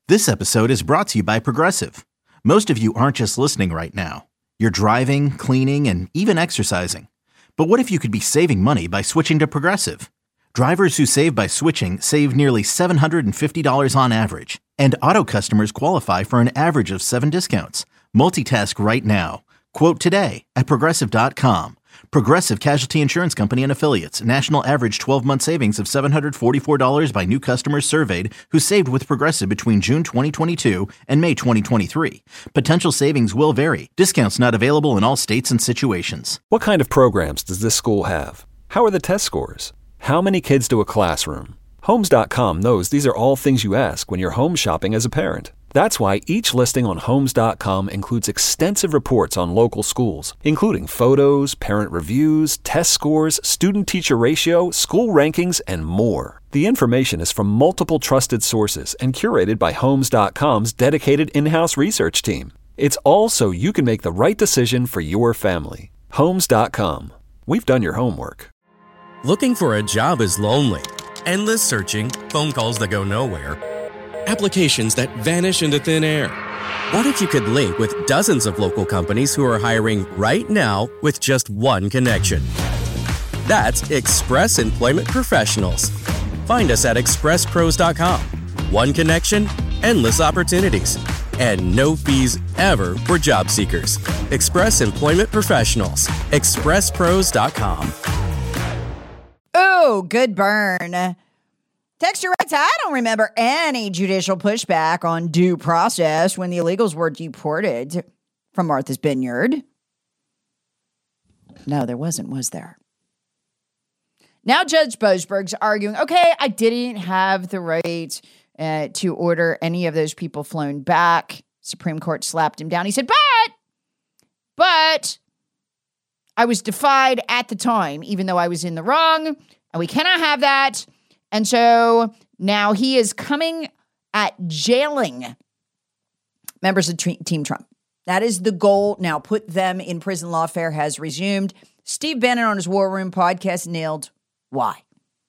This episode is brought to you by Progressive. Most of you aren't just listening right now. You're driving, cleaning, and even exercising. But what if you could be saving money by switching to Progressive? Drivers who save by switching save nearly $750 on average. And auto customers qualify for an average of 7 discounts. Multitask right now. Quote today at Progressive.com. Progressive Casualty Insurance Company and Affiliates. National average 12-month savings of $744 by new customers surveyed who saved with Progressive between June 2022 and May 2023. Potential savings will vary. Discounts not available in all states and situations. What kind of programs does this school have? How are the test scores? How many kids do a classroom? Homes.com knows these are all things you ask when you're home shopping as a parent. That's why each listing on Homes.com includes extensive reports on local schools, including photos, parent reviews, test scores, student-teacher ratio, school rankings, and more. The information is from multiple trusted sources and curated by Homes.com's dedicated in-house research team. It's all so you can make the right decision for your family. Homes.com. We've done your homework. Looking for a job is lonely. Endless searching, phone calls that go nowhere, applications that vanish into thin air. What if you could link with dozens of local companies who are hiring right now with just one connection? That's Express Employment Professionals. Find us at expresspros.com. One connection, endless opportunities, and no fees ever for job seekers. Express Employment Professionals. expresspros.com. Oh, good burn. Texture writes, I don't remember any judicial pushback on due process when the illegals were deported from Martha's Vineyard. No, there wasn't, was there? Now Judge Boasberg's arguing, okay, I didn't have the right to order any of those people flown back. Supreme Court slapped him down. He said, but I was defied at the time, even though I was in the wrong, and we cannot have that. And so now he is coming at jailing members of Team Trump. That is the goal. Now put them in prison. Lawfare has resumed. Steve Bannon on his War Room podcast nailed why.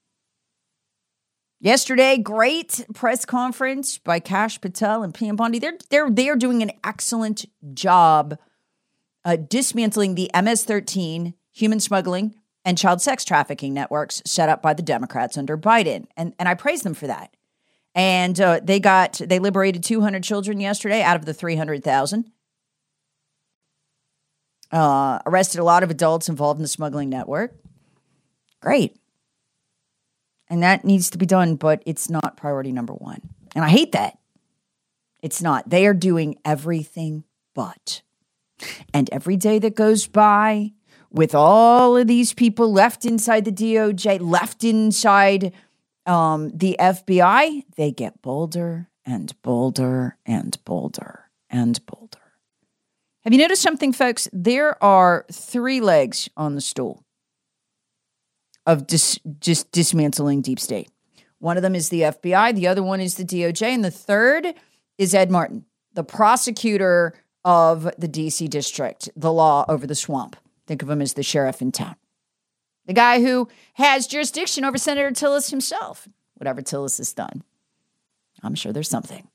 Yesterday, great press conference by Kash Patel and Pam Bondi. They're doing an excellent job dismantling the MS-13 human smuggling and child sex trafficking networks set up by the Democrats under Biden. And I praise them for that. And they liberated 200 children yesterday out of the 300,000. Arrested a lot of adults involved in the smuggling network. Great. And that needs to be done, but it's not priority number one. And I hate that. It's not. They are doing everything but. And every day that goes by, with all of these people left inside the DOJ, left inside the FBI, they get bolder and bolder and bolder and bolder. Have you noticed something, folks? There are 3 legs on the stool of just dismantling deep state. One of them is the FBI, the other one is the DOJ, and the third is Ed Martin, the prosecutor of the D.C. district, the law over the swamp. Think of him as the sheriff in town. The guy who has jurisdiction over Senator Tillis himself. Whatever Tillis has done. I'm sure there's something.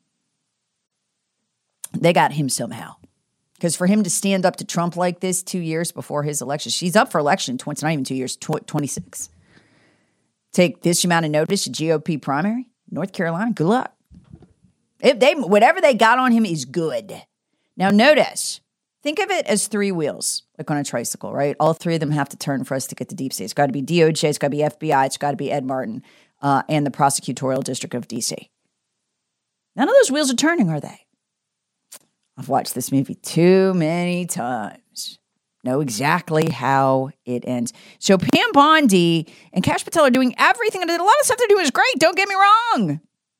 They got him somehow. Because for him to stand up to Trump like this 2 years before his election, she's up for election, it's not even 2 years, 26. Take this amount of notice, a GOP primary, North Carolina, good luck. Whatever they got on him is good. Now notice, think of it as 3 wheels, like on a tricycle, right? All 3 of them have to turn for us to get to deep state. It's got to be DOJ, it's got to be FBI, it's got to be Ed Martin, and the prosecutorial district of D.C. None of those wheels are turning, are they? I've watched this movie too many times. Know exactly how it ends. So Pam Bondi and Kash Patel are doing everything. A lot of stuff they're doing is great. Don't get me wrong.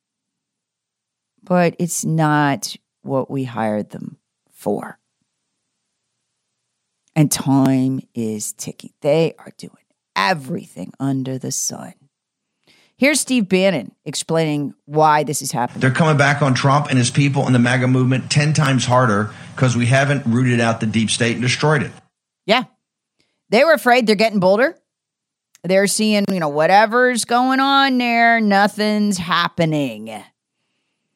But it's not what we hired them for. And time is ticking. They are doing everything under the sun. Here's Steve Bannon explaining why this is happening. They're coming back on Trump and his people and the MAGA movement 10 times harder because we haven't rooted out the deep state and destroyed it. Yeah. They were afraid. They're getting bolder. They're seeing, whatever's going on there, nothing's happening.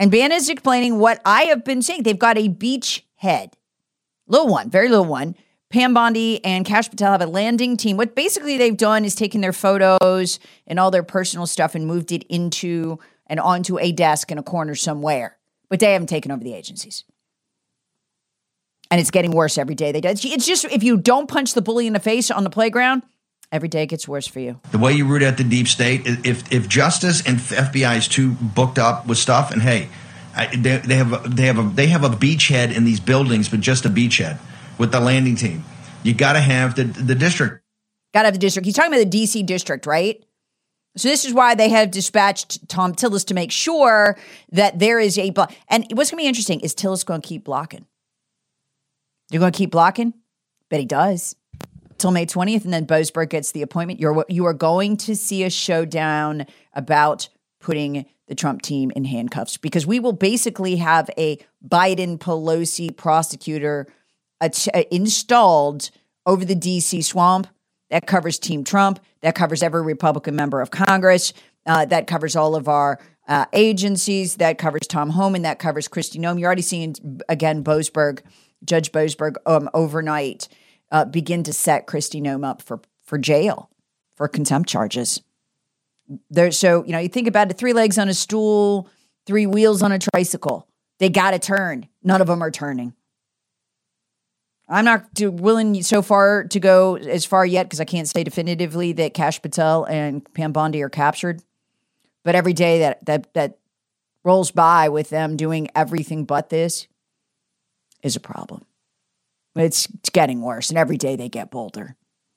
And Bannon is explaining what I have been saying. They've got a beachhead, little one, very little one. Pam Bondi and Kash Patel have a landing team. What basically they've done is taken their photos and all their personal stuff and moved it into and onto a desk in a corner somewhere. But they haven't taken over the agencies. And it's getting worse every day. It's just, if you don't punch the bully in the face on the playground, every day it gets worse for you. The way you root out the deep state, if Justice and FBI is too booked up with stuff, and hey, they have a beachhead in these buildings, but just a beachhead with the landing team. You got to have the district. Got to have the district. He's talking about the D.C. district, right? So this is why they have dispatched Tom Tillis to make sure that there is a block. And what's going to be interesting is Tillis going to keep blocking. You're going to keep blocking? Bet he does. Till May 20th, and then Boasberg gets the appointment. You are going to see a showdown about putting the Trump team in handcuffs, because we will basically have a Biden-Pelosi prosecutor installed over the D.C. swamp. That covers Team Trump. That covers every Republican member of Congress. That covers all of our agencies. That covers Tom Homan. That covers Kristi Noem. You're already seeing, again, Judge Boasberg overnight begin to set Kristi Noem up for jail for contempt charges. So, you think about it, 3 legs on a stool, 3 wheels on a tricycle. They got to turn. None of them are turning. I'm not willing so far to go as far yet, because I can't say definitively that Kash Patel and Pam Bondi are captured. But every day that rolls by with them doing everything but this is a problem. It's getting worse, and every day they get bolder.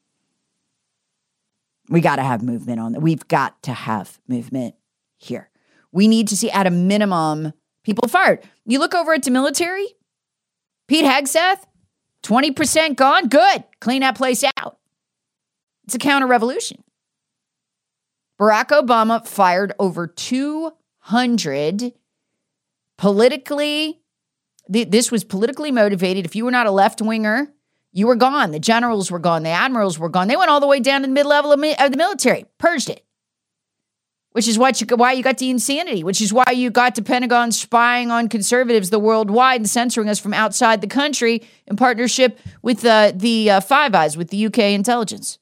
We got to have movement on that. We've got to have movement here. We need to see, at a minimum, people fired. You look over at the military, Pete Hegseth, 20% gone. Good. Clean that place out. It's a counter-revolution. Barack Obama fired over 200 this was politically motivated. If you were not a left-winger, you were gone. The generals were gone. The admirals were gone. They went all the way down to the mid-level of the military. Purged it. Which is why you got the insanity. Which is why you got the Pentagon spying on conservatives the worldwide and censoring us from outside the country in partnership with the Five Eyes, with the UK intelligence.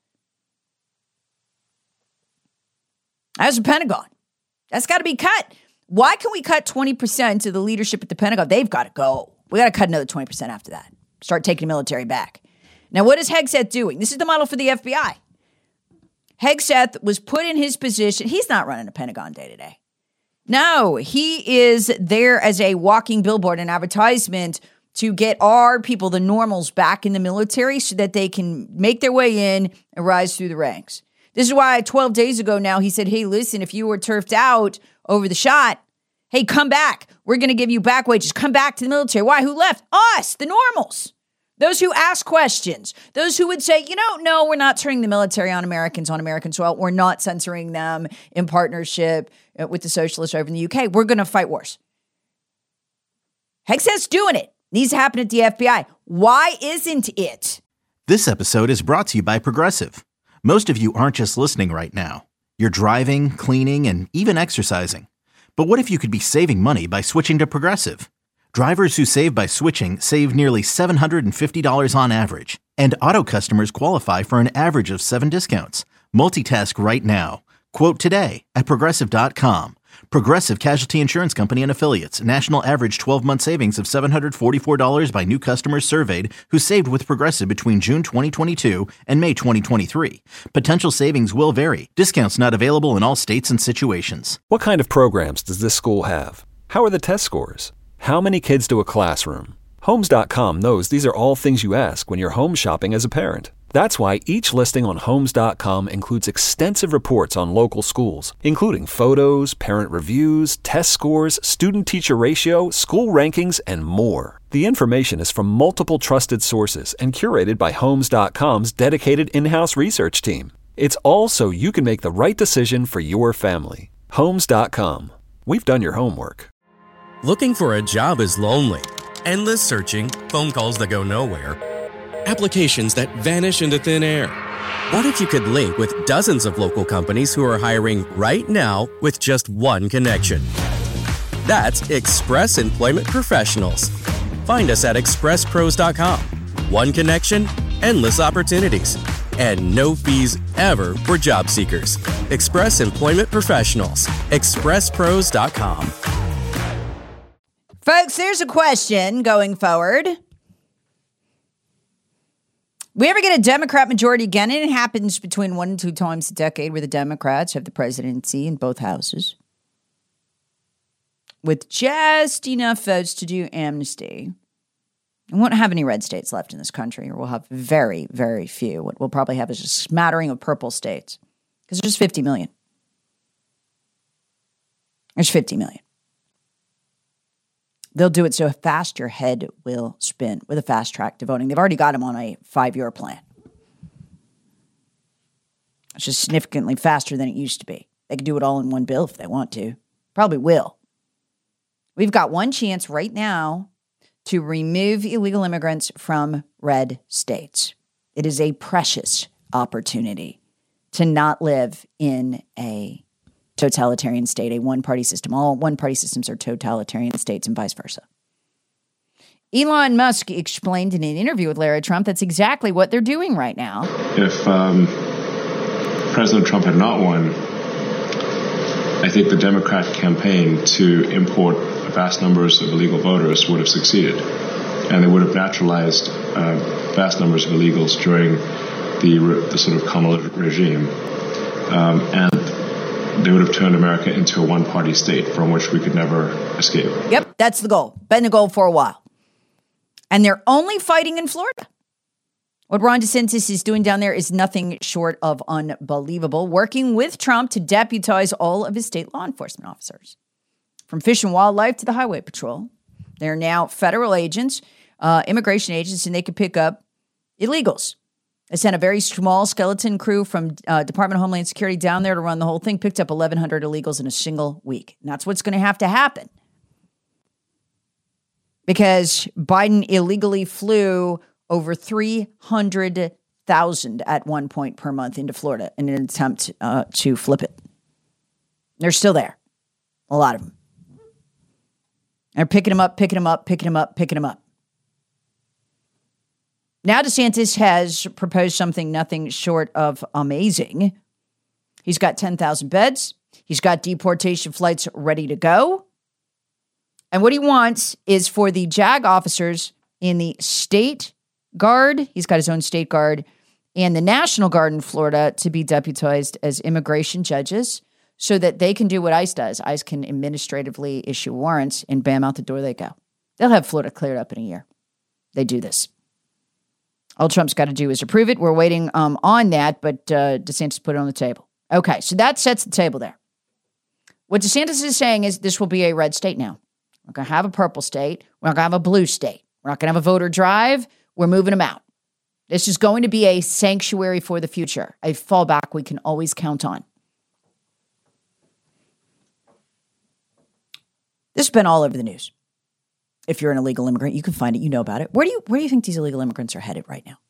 That's the Pentagon. That's got to be cut. Why can we cut 20% of the leadership at the Pentagon? They've got to go. We got to cut another 20% after that. Start taking the military back. Now, what is Hegseth doing? This is the model for the FBI. Hegseth was put in his position. He's not running the Pentagon day to day. No, he is there as a walking billboard, an advertisement to get our people, the normals, back in the military so that they can make their way in and rise through the ranks. This is why 12 days ago now, he said, hey, listen, if you were turfed out over the shot, hey, come back. We're going to give you back wages. Come back to the military. Why? Who left? Us, the normals. Those who ask questions. Those who would say, no, we're not turning the military on American soil. We're not censoring them in partnership with the socialists over in the UK. We're going to fight wars. Hegseth's doing it. Needs to happen at the FBI. Why isn't it? This episode is brought to you by Progressive. Most of you aren't just listening right now. You're driving, cleaning, and even exercising. But what if you could be saving money by switching to Progressive? Drivers who save by switching save nearly $750 on average. And auto customers qualify for an average of 7 discounts. Multitask right now. Quote today at Progressive.com. Progressive Casualty Insurance Company and Affiliates. National average 12-month savings of $744 by new customers surveyed who saved with Progressive between June 2022 and May 2023. Potential savings will vary. Discounts not available in all states and situations. What kind of programs does this school have? How are the test scores? How many kids do a classroom? Homes.com knows these are all things you ask when you're home shopping as a parent. That's why each listing on Homes.com includes extensive reports on local schools, including photos, parent reviews, test scores, student-teacher ratio, school rankings, and more. The information is from multiple trusted sources and curated by Homes.com's dedicated in-house research team. It's all so you can make the right decision for your family. Homes.com. We've done your homework. Looking for a job is lonely. Endless searching, phone calls that go nowhere, applications that vanish into thin air. What if you could link with dozens of local companies who are hiring right now with just one connection? That's Express Employment Professionals. Find us at expresspros.com. One connection, endless opportunities, and no fees ever for job seekers. Express Employment Professionals. expresspros.com. Folks, there's a question going forward. We ever get a Democrat majority again? And it happens between 1 and 2 times a decade where the Democrats have the presidency in both houses, with just enough votes to do amnesty. We won't have any red states left in this country, or we'll have very, very few. What we'll probably have is a smattering of purple states, because there's just 50 million. There's 50 million. They'll do it so fast your head will spin with a fast track to voting. They've already got them on a 5-year plan. It's just significantly faster than it used to be. They can do it all in one bill if they want to. Probably will. We've got one chance right now to remove illegal immigrants from red states. It is a precious opportunity to not live in a totalitarian state, a one-party system. All one-party systems are totalitarian states and vice versa. Elon Musk explained in an interview with Larry Trump that's exactly what they're doing right now. If President Trump had not won, I think the Democrat campaign to import vast numbers of illegal voters would have succeeded. And they would have naturalized vast numbers of illegals during the sort of Kamala regime. And they would have turned America into a one-party state from which we could never escape. Yep, that's the goal. Been the goal for a while. And they're only fighting in Florida. What Ron DeSantis is doing down there is nothing short of unbelievable, working with Trump to deputize all of his state law enforcement officers. From Fish and Wildlife to the Highway Patrol. They're now federal agents, immigration agents, and they can pick up illegals. They sent a very small skeleton crew from Department of Homeland Security down there to run the whole thing, picked up 1,100 illegals in a single week. And that's what's going to have to happen. Because Biden illegally flew over 300,000 at one point per month into Florida in an attempt to flip it. They're still there. A lot of them. They're picking them up, picking them up, picking them up, picking them up. Now DeSantis has proposed something nothing short of amazing. He's got 10,000 beds. He's got deportation flights ready to go. And what he wants is for the JAG officers in the state guard, he's got his own state guard, and the National Guard in Florida to be deputized as immigration judges so that they can do what ICE does. ICE can administratively issue warrants, and bam, out the door they go. They'll have Florida cleared up in a year. They do this. All Trump's got to do is approve it. We're waiting on that, but DeSantis put it on the table. Okay, so that sets the table there. What DeSantis is saying is this will be a red state now. We're going to have a purple state. We're not going to have a blue state. We're not going to have a voter drive. We're moving them out. This is going to be a sanctuary for the future, a fallback we can always count on. This has been all over the news. If you're an illegal immigrant, you can find it. You know about it. Where do you think these illegal immigrants are headed right now?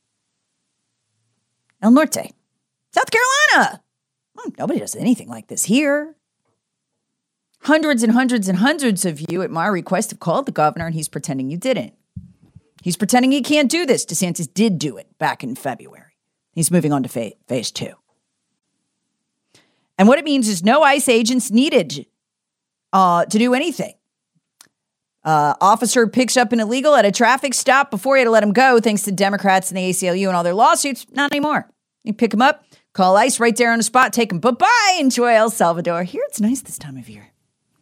El Norte, South Carolina. Nobody does anything like this here. Hundreds and hundreds and hundreds of you, at my request, have called the governor, and he's pretending you didn't. He's pretending he can't do this. DeSantis did do it back in February. He's moving on to phase 2. And what it means is no ICE agents needed to do anything. Officer picks up an illegal at a traffic stop before he had to let him go, thanks to Democrats and the ACLU and all their lawsuits. Not anymore. You pick him up, call ICE right there on the spot, take him. Bye-bye. Enjoy El Salvador. Here it's nice this time of year.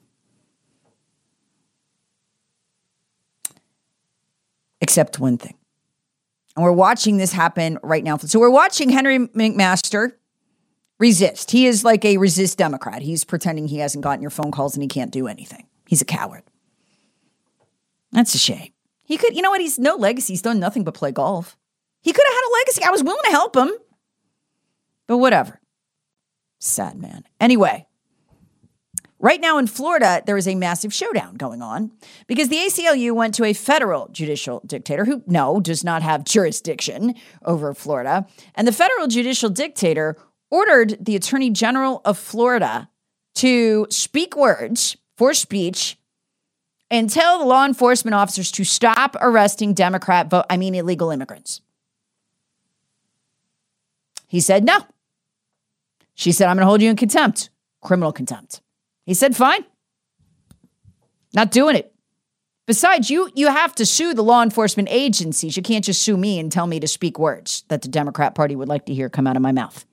Except one thing. And we're watching this happen right now. So we're watching Henry McMaster resist. He is like a resist Democrat. He's pretending he hasn't gotten your phone calls and he can't do anything. He's a coward. That's a shame. He could, you know what? He's no legacy. He's done nothing but play golf. He could have had a legacy. I was willing to help him. But whatever. Sad man. Anyway, right now in Florida, there is a massive showdown going on because the ACLU went to a federal judicial dictator who, does not have jurisdiction over Florida. And the federal judicial dictator ordered the Attorney General of Florida to speak words for speech and tell the law enforcement officers to stop arresting illegal immigrants. He said no. She said, I'm going to hold you in contempt, criminal contempt. He said, fine. Not doing it. Besides, you have to sue the law enforcement agencies. You can't just sue me and tell me to speak words that the Democrat Party would like to hear come out of my mouth.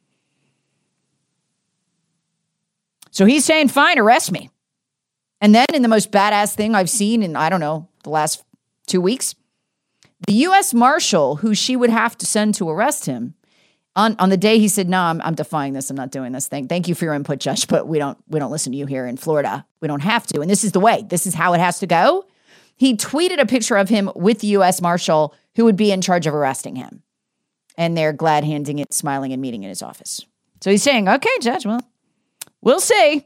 So he's saying, fine, arrest me. And then in the most badass thing I've seen in, the last 2 weeks, the U.S. Marshal who she would have to send to arrest him, on the day he said, no, I'm defying this. I'm not doing this thing. Thank you for your input, Judge, but we don't listen to you here in Florida. We don't have to. And this is the way. This is how it has to go. He tweeted a picture of him with the U.S. Marshal who would be in charge of arresting him. And they're glad handing it, smiling and meeting in his office. So he's saying, okay, Judge, well, we'll see.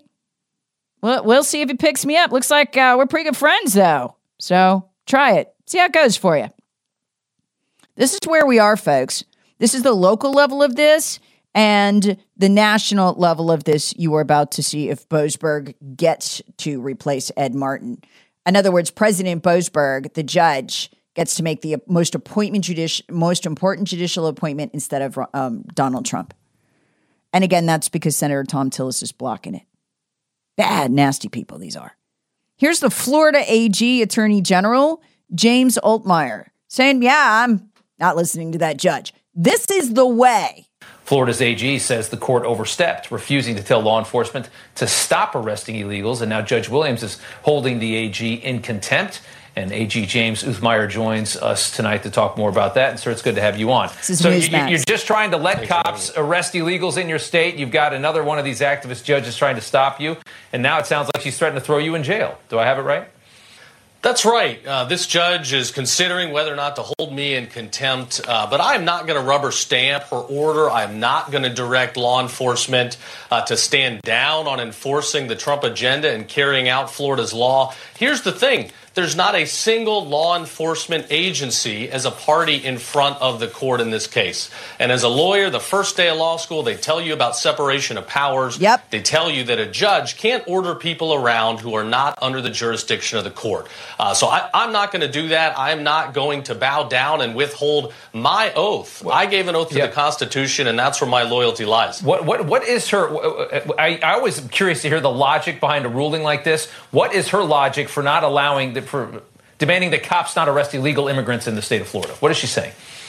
We'll see if he picks me up. Looks like we're pretty good friends, though. So try it. See how it goes for you. This is where we are, folks. This is the local level of this, and the national level of this. You are about to see if Boasberg gets to replace Ed Martin. In other words, President Boasberg, the judge, gets to make the most important judicial appointment instead of Donald Trump. And again, that's because Senator Thom Tillis is blocking it. Bad, nasty people these are. Here's the Florida AG Attorney General, James Altmaier, saying, yeah, I'm not listening to that judge. This is the way. Florida's AG says the court overstepped, refusing to tell law enforcement to stop arresting illegals. And now Judge Williams is holding the AG in contempt. And AG James Altmaier joins us tonight to talk more about that. And sir, it's good to have you on. So you're just trying to let cops arrest illegals in your state. You've got another one of these activist judges trying to stop you. And now it sounds like she's threatening to throw you in jail. Do I have it right? That's right. This judge is considering whether or not to hold me in contempt, but I'm not going to rubber stamp her order. I'm not going to direct law enforcement to stand down on enforcing the Trump agenda and carrying out Florida's law. Here's the thing. There's not a single law enforcement agency as a party in front of the court in this case. And as a lawyer, the first day of law school, they tell you about separation of powers. Yep. They tell you that a judge can't order people around who are not under the jurisdiction of the court. So I'm not going to do that. I'm not going to bow down and withhold my oath. Well, I gave an oath to the Constitution, and that's where my loyalty lies. What is her? I always am curious to hear the logic behind a ruling like this. What is her logic for not allowing for demanding that cops not arrest illegal immigrants in the state of Florida? What is she saying?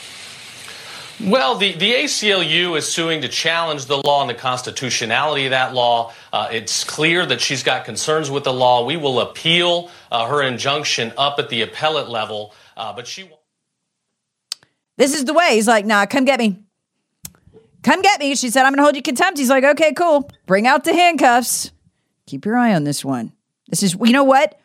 Well, the ACLU is suing to challenge the law and the constitutionality of that law. It's clear that she's got concerns with the law. We will appeal her injunction up at the appellate level, but she won't. This is the way. He's like, nah, come get me. Come get me. She said, I'm going to hold you contempt. He's like, okay, cool. Bring out the handcuffs. Keep your eye on this one. This is, you know what?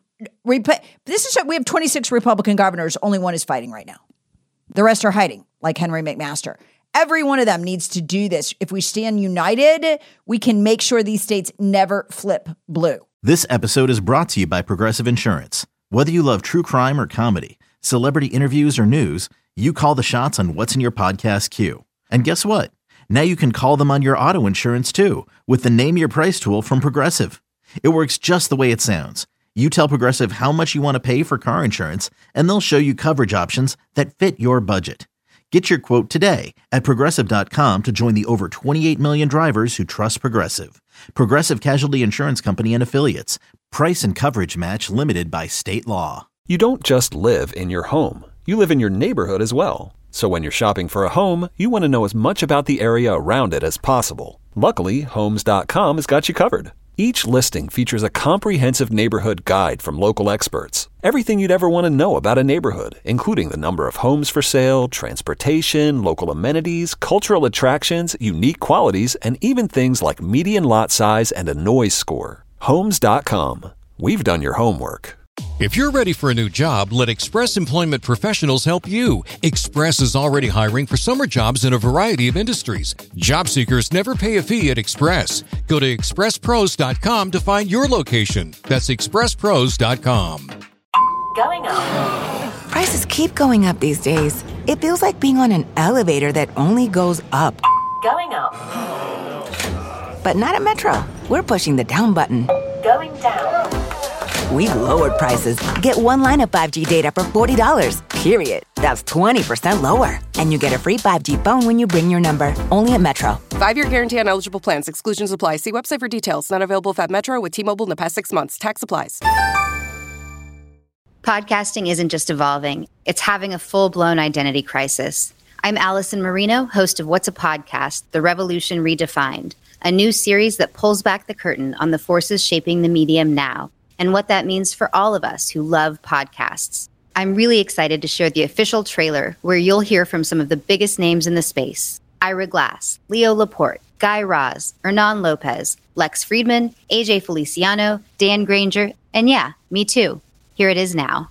This is, we have 26 Republican governors. Only one is fighting right now. The rest are hiding, like Henry McMaster. Every one of them needs to do this. If we stand united, we can make sure these states never flip blue. This episode is brought to you by Progressive Insurance. Whether you love true crime or comedy, celebrity interviews or news, you call the shots on what's in your podcast queue. And guess what? Now you can call them on your auto insurance too with the Name Your Price tool from Progressive. It works just the way it sounds. You tell Progressive how much you want to pay for car insurance, and they'll show you coverage options that fit your budget. Get your quote today at Progressive.com to join the over 28 million drivers who trust Progressive. Progressive Casualty Insurance Company and Affiliates. Price and coverage match limited by state law. You don't just live in your home. You live in your neighborhood as well. So when you're shopping for a home, you want to know as much about the area around it as possible. Luckily, Homes.com has got you covered. Each listing features a comprehensive neighborhood guide from local experts. Everything you'd ever want to know about a neighborhood, including the number of homes for sale, transportation, local amenities, cultural attractions, unique qualities, and even things like median lot size and a noise score. Homes.com. We've done your homework. If you're ready for a new job, let Express Employment Professionals help you. Express is already hiring for summer jobs in a variety of industries. Job seekers never pay a fee at Express. Go to expresspros.com to find your location. That's expresspros.com. Going up. Prices keep going up these days. It feels like being on an elevator that only goes up. Going up. But not at Metro. We're pushing the down button. Going down. we've lowered prices. Get one line of 5G data for $40, period. That's 20% lower. And you get a free 5G phone when you bring your number. Only at Metro. 5-year guarantee on eligible plans. Exclusions apply. See website for details. Not available at Metro with T-Mobile in the past 6 months. Tax applies. Podcasting isn't just evolving. It's having a full-blown identity crisis. I'm Allison Marino, host of What's a Podcast? The Revolution Redefined, a new series that pulls back the curtain on the forces shaping the medium now and what that means for all of us who love podcasts. I'm really excited to share the official trailer where you'll hear from some of the biggest names in the space. Ira Glass, Leo Laporte, Guy Raz, Hernan Lopez, Lex Friedman, AJ Feliciano, Dan Granger, and yeah, me too. Here it is now.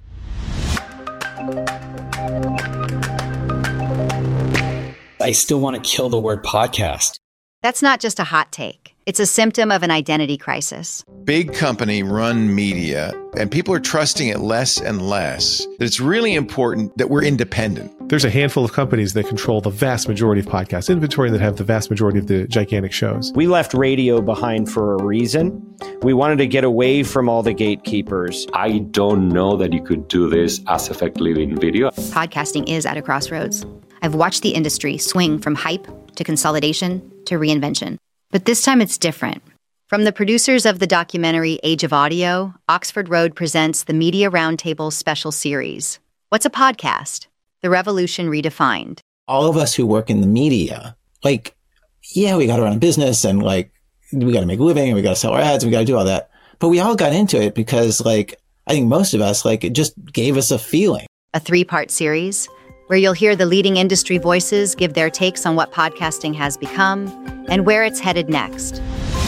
I still want to kill the word podcast. That's not just a hot take. It's a symptom of an identity crisis. Big company run media, and people are trusting it less and less. That it's really important that we're independent. There's a handful of companies that control the vast majority of podcast inventory that have the vast majority of the gigantic shows. We left radio behind for a reason. We wanted to get away from all the gatekeepers. I don't know that you could do this as effectively in video. Podcasting is at a crossroads. I've watched the industry swing from hype to consolidation to reinvention. But this time it's different. From the producers of the documentary Age of Audio, Oxford Road presents the Media Roundtable special series. What's a podcast? The Revolution Redefined. All of us who work in the media, we got to run a business and we got to make a living and we got to sell our ads and we got to do all that. But we all got into it because I think most of us, it just gave us a feeling. A 3-part series where you'll hear the leading industry voices give their takes on what podcasting has become and where it's headed next.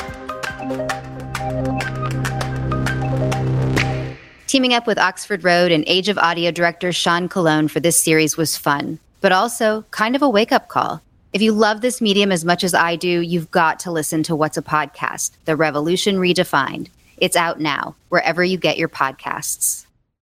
Teaming up with Oxford Road and Age of Audio director Sean Colon for this series was fun, but also kind of a wake-up call. If you love this medium as much as I do, you've got to listen to What's a Podcast? The Revolution Redefined. It's out now, wherever you get your podcasts.